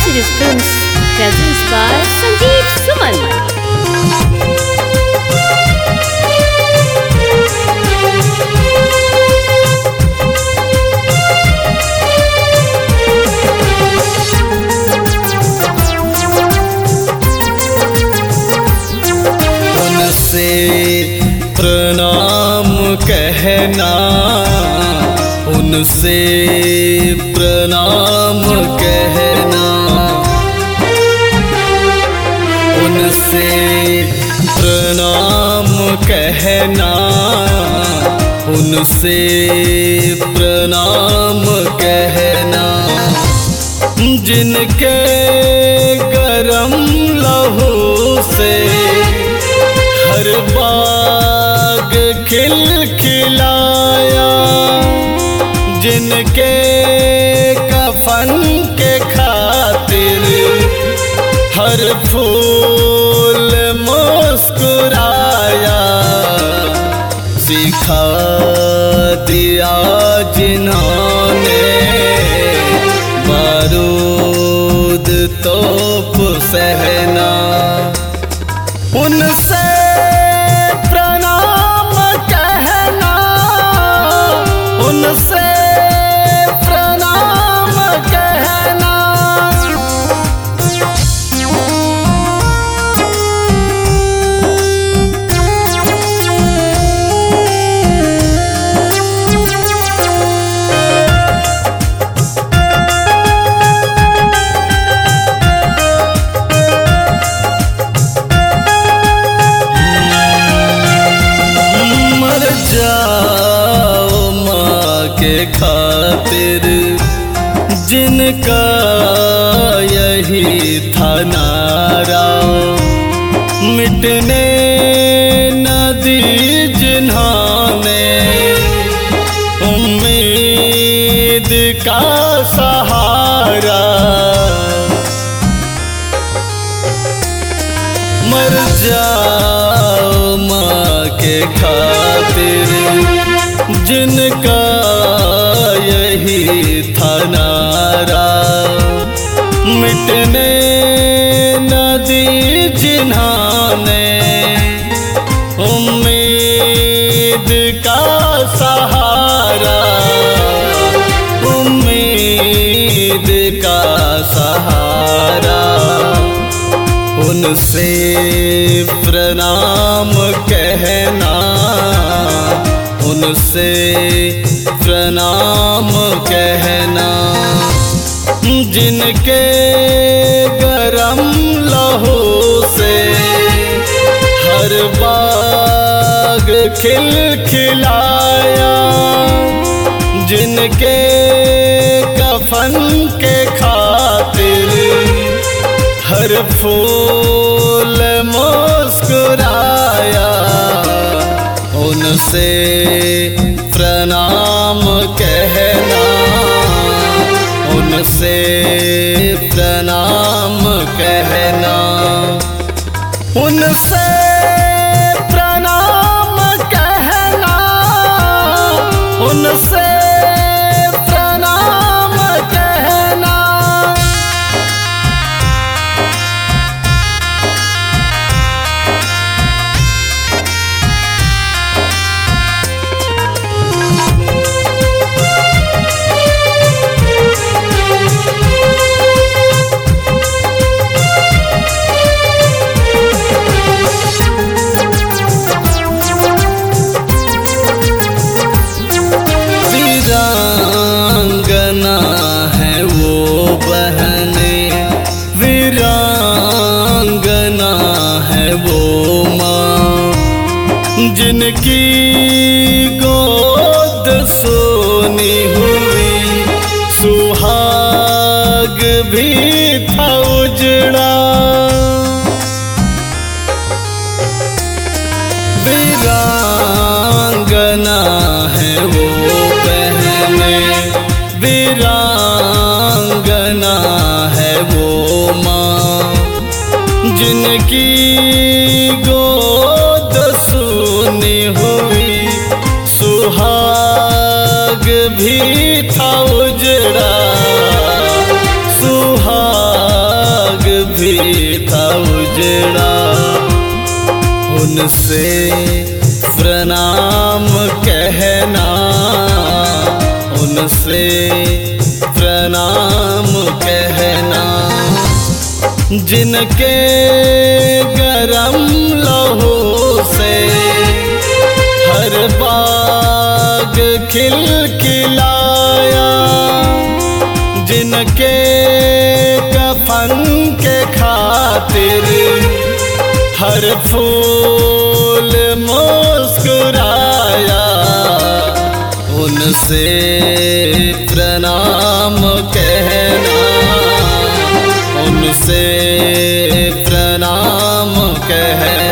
Series Films presents by Sanjeev Suman. उनसे प्रणाम कहना, उनसे प्रणाम कहना, उनसे प्रणाम कहना, उनसे प्रणाम कहना। जिनके गरम लहू से हर बाग खिलखिलाया, जिनके कफन के खातिर हर फूल मुस्कुराया, सिखा दिया जिन्होंने बारूद तोप सहना। उनसे प्रणाम कहना, उनसे प्रणाम कहना। जाओ माँ के खातिर जिनका यही था नारा, मिटने न दी जिन्होंने उम्मीद का सहारा। मर जाओ माँ के खातिर जिनका यही था नारा, मिटने न दी जिन्होंने उम्मीद का सहारा, उम्मीद का सहारा। उनसे प्रणाम कहना, उनसे प्रणाम कहना। जिनके गरम लहू से हर बाग खिलखिलाया, जिनके कफन के खातिर हर फूल मुस्कुराया, उनसे प्रणाम कहना, उनसे प्रणाम कहना। उनसे प्रणाम कहना, उनसे प्रणाम कहना। वीरांगना है वो बहने, वीरांगना है वो माँ, जिनकी गोद सोनी हुई सुहाग भी था उजड़ा। वीरांगना है वो बहने, वीरांगना है वो माँ, जिनकी गोद सुनी हुई सुहाग भी था उजड़ा, सुहाग उनसे प्रणाम कहना, उनसे प्रणाम कहना। जिनके गरम लहू से हर बाग खिलखिलाया, जिनके कफन के खातिर हर फूल मुस्कुराया, उनसे प्रणाम कहना, उनसे प्रणाम कहना।